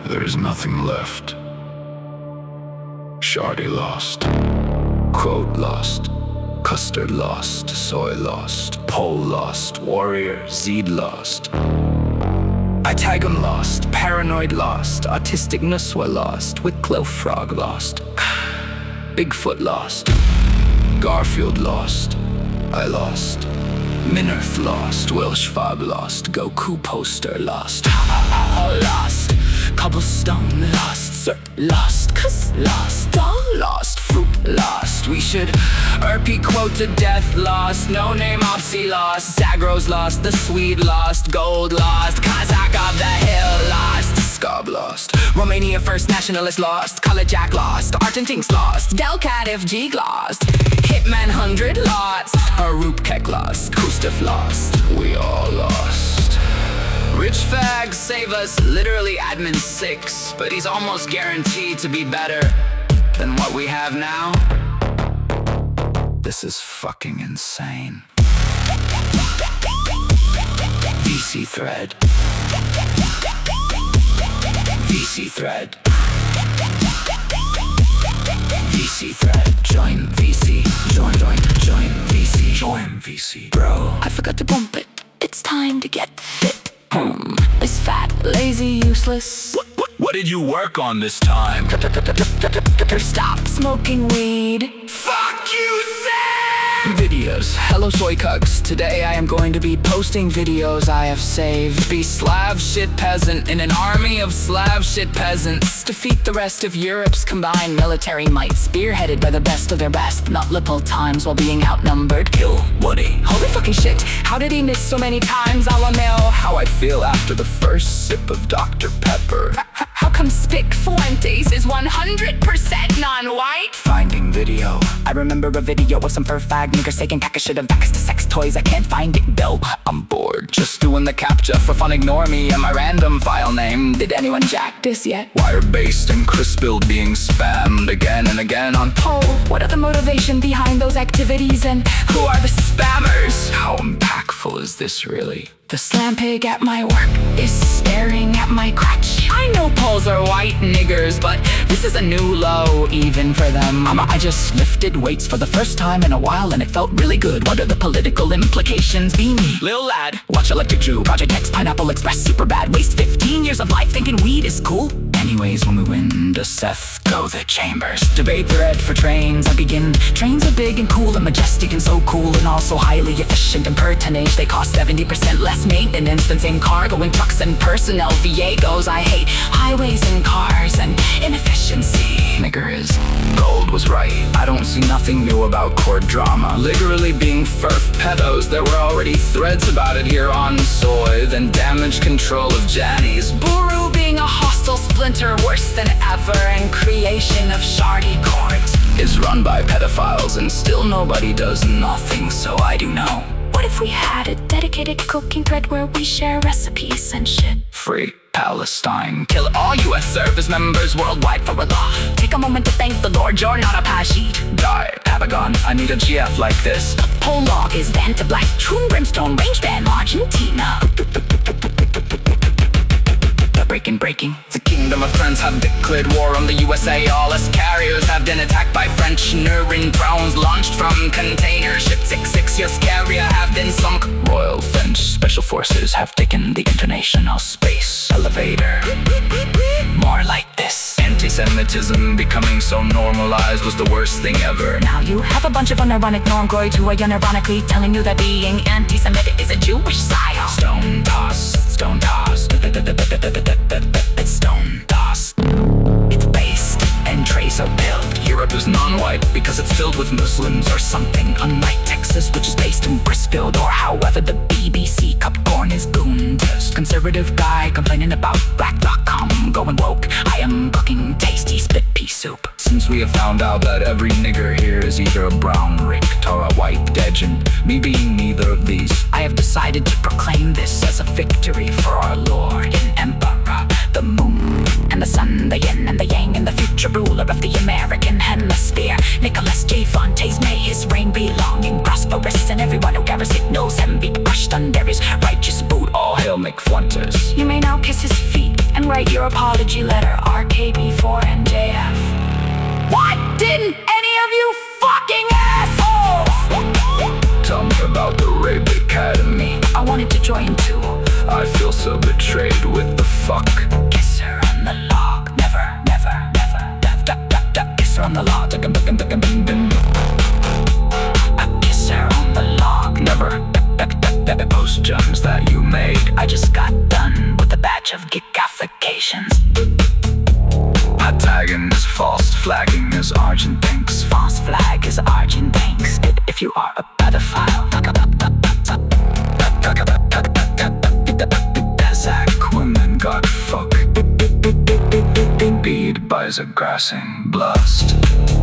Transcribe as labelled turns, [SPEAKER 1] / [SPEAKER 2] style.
[SPEAKER 1] There's nothing left. Shardy lost. Quote lost. Custard lost. Soy lost. Pole lost. Warrior Zed lost. Itagon lost. Paranoid lost. Autistic Nuswa lost. Wicklow Frog lost. Bigfoot lost. Garfield lost. I lost. Minerth lost. Will Schwab lost. Goku poster lost. Lost. Cobblestone lost. Sir lost. Cuz lost. Doll lost. Fruit lost. We should RP quote to death lost. No name Opsy lost. Zagros lost. The Swede lost. Gold lost. Kazakh of the hill lost. Scob lost. Romania First Nationalist lost. Color Jack lost. Argentines lost. Delcat FG lost. Hitman 100 lost. Harup Kek lost. Kustaf lost. We all lost. Rich Fag save us, literally admin 6, but he's almost guaranteed to be better than what we have now. This is fucking insane. VC thread. VC thread. VC thread. Join VC. Join VC. Join VC. Bro, I forgot to pump it. It's time to get fit. This fat, lazy, useless.
[SPEAKER 2] What did you work on this time?
[SPEAKER 1] Stop smoking weed. Fuck you, Sam! Videos. Hello, soy cugs. Today I am going to be posting videos I have saved. Be Slav shit peasant in an army of Slav shit peasants. Defeat the rest of Europe's combined military might, spearheaded by the best of their best. Not little times while being outnumbered. Kill Woody. Holy fucking shit. How did he miss so many times? I wanna know how I feel after the first sip of Dr. Pepper. How come Spic Fuentes is 100% non-white? Finding video. I remember a video of some fur fag niggers taking caca shit of vax to sex toys. I can't find it though. I'm bored. Just doing the captcha for fun. Ignore me and my random file name. Did anyone jack this yet?
[SPEAKER 2] Wire-based and Crispil being spammed again and again on
[SPEAKER 1] poll. What are the motivation behind those activities and who are the spammers? How impactful is this really? The slam pig at my work is staring at my crotch. I know polls are white niggers, but this is a new low even for them. I just lifted weights for the first time in a while and it felt really good. What are the political implications? Be me, lil lad. Watch Electric Drew, Project X, Pineapple Express, super bad. Waste 15 years of life thinking weed is cool. Anyways, when we win to Seth, go the chambers. Debate thread for trains, I begin. Trains are big and cool and majestic and so cool and also highly efficient and per tonnage. They cost 70% less maintenance than same cargo and trucks and personnel. Viegos, I hate highways and cars and inefficiency. Nigger is gold was right. I don't see nothing new about court drama. Literally being furf pedos. There were already threads about it here on Soy. Then damage control of Jannies. Buru being a hostile splinter worse than ever. And creation of Shardy Court is run by pedophiles and still nobody does nothing, so I do know. What if we had a dedicated cooking thread where we share recipes and shit? Free Palestine. Kill all US service members worldwide for Allah. Take a moment to thank the Lord you're not a Pashid. Die, Papagon, I need a GF like this. The prologue is banned to black. Troon Brimstone range ban Argentina. Breaking. The kingdom of France have declared war on the USA. All us carriers have been attacked by French Nurin drones launched from container ship 66. Your carrier have been sunk. Royal French Special Forces have taken the international space elevator. More like this. Anti-Semitism becoming so normalized was the worst thing ever. Now you have a bunch of unironic normgoids who are unironically telling you that being anti-Semitic is a Jewish psyop. Stone toss. It's stone tossed. It's based and trace are built. Europe is non-white because it's filled with Muslims or something. Unlike Texas, which is based in Brisfield, or however the BBC cup corn is gooned. Conservative guy complaining about black.com going woke. I am cooking tasty spit pea soup. Since we have found out that every nigger here is either a brown ricked or a white deg, and me being neither of these, I have decided to proclaim this as a victory for our Lord and Emperor, the moon and the sun, the yin and the yang, and the future ruler of the American hemisphere. Nicholas J. Fontes, may his reign be long and prosperous, and everyone who gathers it knows him be crushed under his righteous boot. All hail
[SPEAKER 2] Lake Fuentes.
[SPEAKER 1] You may now kiss his feet and write your apology letter, RKB4 and JF. What didn't any of you fucking assholes?
[SPEAKER 2] Tell me about the Rape Academy.
[SPEAKER 1] I wanted to join too.
[SPEAKER 2] I feel so betrayed with the fuck.
[SPEAKER 1] Kiss her on the log. Never, never, never. Kiss her on the log. Kiss her on the log.
[SPEAKER 2] Never. Post gems that you made.
[SPEAKER 1] I just got done with a batch of gigaffications.
[SPEAKER 2] Tagging is false, flagging is Argent thinks.
[SPEAKER 1] False flag is Argent thinks. If you are a pedophile,
[SPEAKER 2] Kazakh women got fucked. Bead buys a grassing blast.